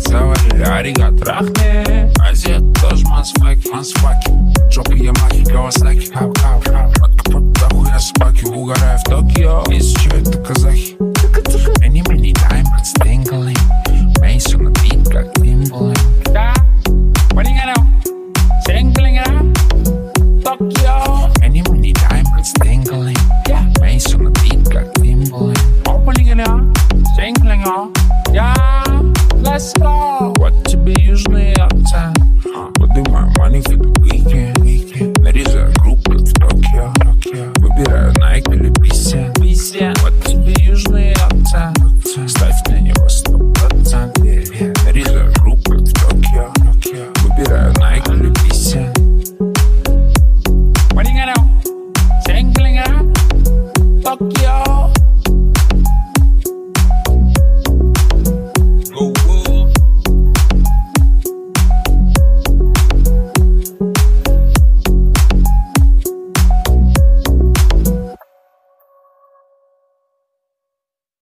завалили, аригат, трахни. Азия тоже мазфаки, жопа Ямахи, Кавасаки, дохуя собаки, угораю в Токио. Если что, это казахи. Many diamonds dangling, Мейсон на бит, как Тимбалин. Да, понял? Dangling out, Tokyo. Many diamonds dangling, Мейсон на бит, как Тимбалин. Opening it up, dangling out, yeah, let's go.